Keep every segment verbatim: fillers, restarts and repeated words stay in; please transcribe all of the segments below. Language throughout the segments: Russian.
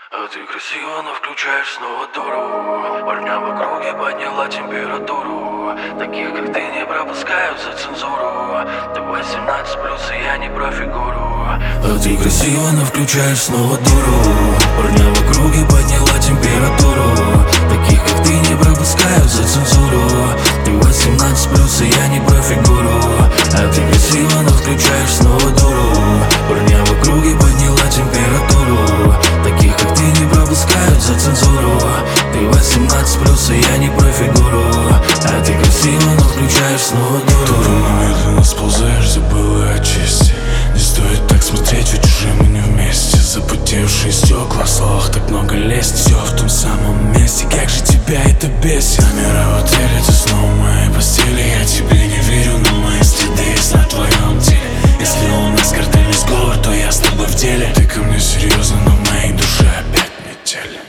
А ты красиво, но включаешь снова дуру. Парня в округе подняла температуру. Таких, как ты, не пропускают за цензуру. Ты восемнадцать плюс, и я не про фигуру. А ты красиво, но включаешь снова дуру. Парня в округе подняла температуру. Таких, как ты, не пропускают за цензуру. Ты восемнадцать плюс, и я не про фигуру. А ты красиво, но включаешь снова дуру. Парня в округе подняла температуру. Таких, как ты, не пропускают за цензуру. Ты восемнадцать плюс, и я не про фигуру. А ты красиво, но включаешь снова дуру. Ты медленно сползаешь, забыла о чести. Не стоит так смотреть, ведь уже мы не вместе. Запотевшие стекла, в словах так много лезть. Все в том самом месте, как же тебя это бесит. Номера в отеле, ты снова в моей постели. Я тебе не верю, но мои следы есть на твоем теле. Если у нас картельный сговор, то я с тобой в деле. Ты ко мне серьезно, но в моей душе опять метели.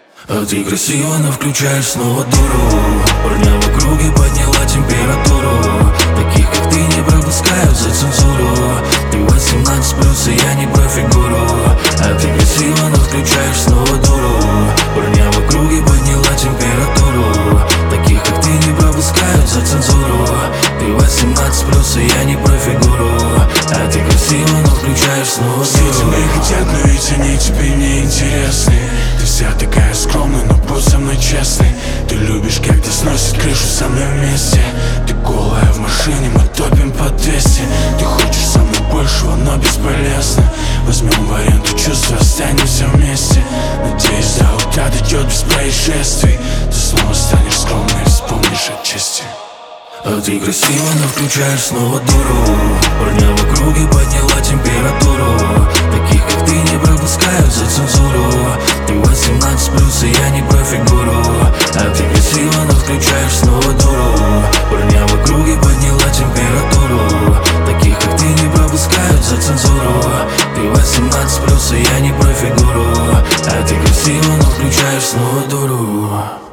А ты красиво, но включаешь снова дуру. Парня в округе подняла температуру. Таких, как ты, не пропускают за цензуру. Ты восемнадцать плюс, и я не про фигуру. А ты красиво, но включаешь снова дуру. Парня в округе подняла температуру. Таких, как ты, не пропускают за цензуру. Ты восемнадцать плюс, и я не про фигуру. А ты красиво, но включаешь снова Все дуру. тебя хотят, но ведь они тебе не интересны. Ты вся такая скромная, но будь со мной честной. Ты любишь, когда сносит крышу со мной вместе. Ты голая в машине, мы топим по двести. Ты хочешь со мной большего, но бесполезно. Возьмем в аренду чувства, останемся вместе. Надеюсь, до утра дойдет без происшествий. Ты снова станешь скромной и вспомнишь о чести. А ты красиво, но включаешь снова дуру. Парня в округе подняла температуру. Таких, как ты, не пропускают за цензуру. Ты восемнадцать плюс, и я не про фигуру. А ты красиво, но включаешь снова дуру. Парня в округе подняла температуру. Таких, как ты, не пропускают за цензуру. Ты восемнадцать плюс, и я не про фигуру. А ты красиво, но включаешь снова дуру.